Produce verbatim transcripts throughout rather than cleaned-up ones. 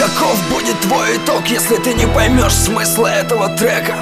Каков будет твой итог, если ты не поймешь смысла этого трека?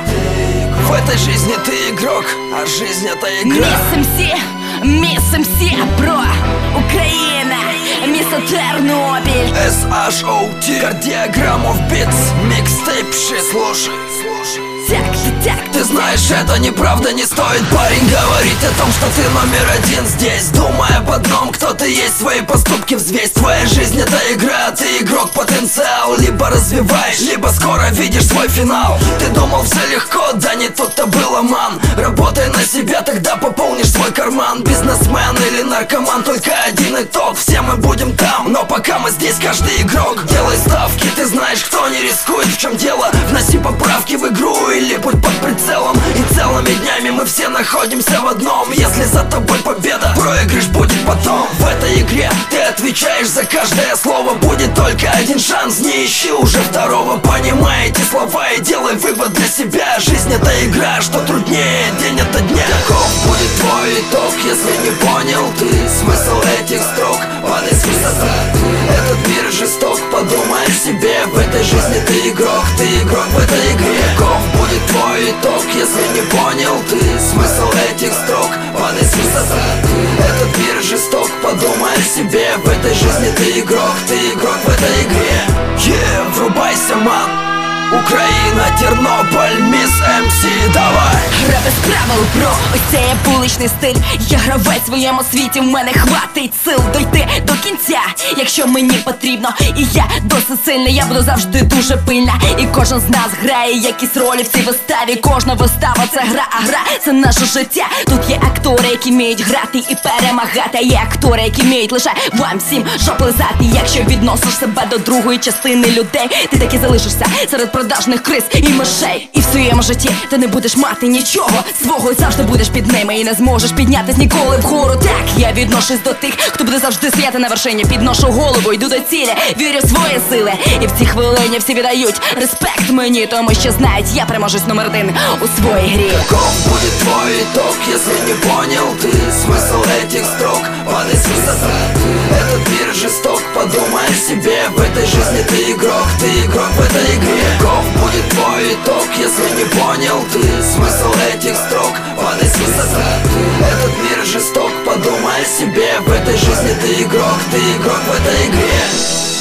В этой жизни ты игрок, а жизнь это игра. Мисс МС, Мисс МС, бро, Украина, місто Тернопіль. эс аш о ти, Кардиограммов Битс, микстейп ши, слушай. Так, так. Ты знаешь, это неправда, не стоит, парень, говорить о том, что ты номер один здесь. Думай об одном, кто ты есть, свои поступки взвесь. Твоя жизнь это игра, ты игрок потенциал. Либо развиваешь, либо скоро видишь свой финал. Ты думал все легко, да не тут-то было, ман. Работай на себя, тогда пополнишь свой карман. Бизнесмен или наркоман, только один итог. Все мы будем там, но пока мы здесь, каждый игрок. Делай ставки, ты знаешь, кто не рискует, в чем дело. Вноси поправки в игру или будь под прицелом. И целыми днями мы все находимся в одном. Если за тобой победа, проигрыш будет потом. В этой игре ты отвечаешь за каждое слово. Будет только один шанс, не ищи уже второго. Понимай эти слова и делай вывод для себя. Жизнь это игра, что труднее день ото дня. Каков будет твой итог, если не понял ты смысл этих строк? Падай с высоты, этот мир жесток. Подумай о себе, в этой жизни ты игрок. Ты игрок в этой игре. Каков будет твой итог, если не понял ты смысл этих строк? Падай с высоты, этот мир жесток. Подумай о себе, в этой жизни ты игрок. Ты игрок в этой игре. Yeah, врубайся, ман. Україна, Тернополь, Міс МС, давай! Гра без правил, бро, ось це є вуличний стиль. Я гравець в своєму світі, в мене хватить сил дойти до кінця, якщо мені потрібно. І я досить сильна, я буду завжди дуже пильна. І кожен з нас грає якісь ролі в цій виставі. Кожна вистава це гра, а гра це наше життя. Тут є актори, які вміють грати і перемагати. А є актори, які вміють лише вам всім жоп лизати. Якщо відносиш себе до другої частини людей, ти таки залишишся серед продажних криз і мишей. І в своєму житті ти не будеш мати нічого свого, і завжди будеш під ними, і не зможеш піднятись ніколи вгору. Так, я відношусь до тих, хто буде завжди стояти на вершині. Підношу голову, йду до цілі, вірю в свої сили. І в ці хвилині всі віддають респект мені, тому що знають, я переможусь номер один у своїй грі. Каков будет твой итог, если не понял ты смысл этих строк? Падай с высоты, этот мир жесток. Подумай о себе, в этой жизни ты игрок. Ты игрок в этой игре. Каков будет твой итог, если не понял ты смысл этих строк? Падай с высоты, этот мир жесток. Подумай о себе, в этой жизни ты игрок. Ты игрок в этой игре.